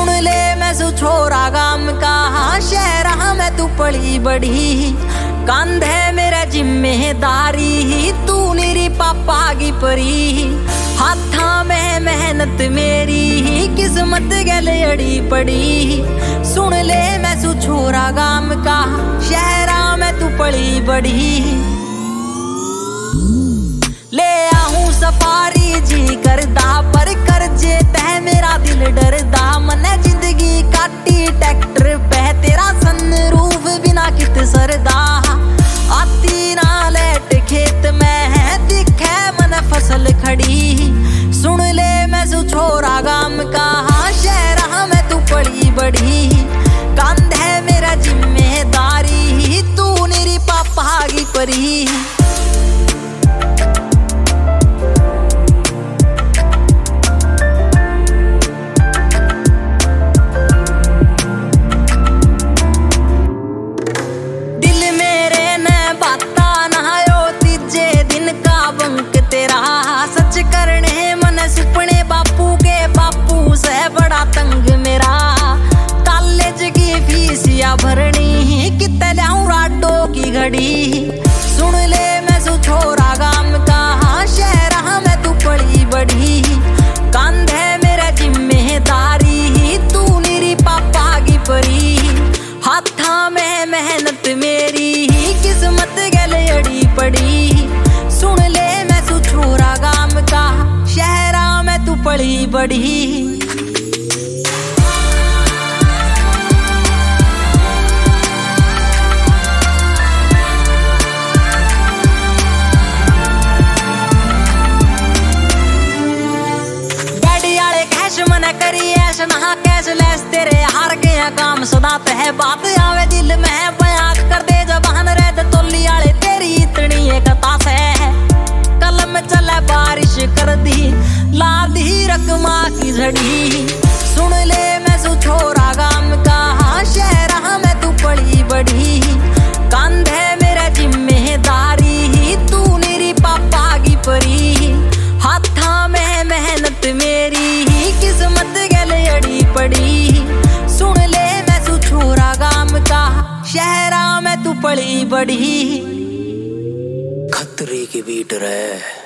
सुन ले मैं सु छोरा गाम का, शहरा में तू पली बड़ी। कंधे मेरे जिम्मेदारी, तू निरी पापा की परी। हाथा में मेहनत मेरी, किस्मत गले अड़ी पड़ी। सुन ले मैं सु छोरा गाम का, शहरा में तू पली बड़ी। ले आऊं सफारी जी करदा, पर करजे तह मेरा दिल डरदा। मने जिंदगी काटी ट्रैक्टर पे, तेरा सनरूफ बिना कित सरदा। आती ना लेट खेत में, दिखे मन फसल खड़ी। सुन ले मैं सु छोरा गाम का, शहरा में तू पली बड़ी। कंधे मेरा जिम्मेदारी, तू निरी पापा की परी। सच करने मन सुपने बापू के, बापू से बड़ा तंग मेरा। कॉलेज की फीस या भरनी, कितने लाऊं राडो की घड़ी। सुन ले मैं सु छोरा गाम का, शहरा में तू पली बड़ी। कंधे मेरा जिम्मेदारी, तू निरी पापा की परी। हाथा में मेहनत मेरी, किस्मत गले अड़ी पड़ी। सुन ले मैं सु छोरा गाम का, शहरा में तू पली बड़ी। डैडी आले कैश मना करी ऐश ना कैशलेस, तेरे हार गया काम सदा तह। बात आवे दिल में बयां कर दे जबान रे, तोली आले तेरी इतनी एकता से। कलम चले बारिश कर दी, ला दी रकमा की झड़ी। सुन ले मैं सु छोरा गाम का, शहरा में तू पली बड़ी। कंधे मेरा जिम्मेदारी, तू निरी पापा की परी। हाथा में मेहनत मेरी, किस्मत गले अड़ी पड़ी। सुन ले मैं सु छोरा गाम का, शहरा में तू पली बड़ी। खतरे की बीट रहे।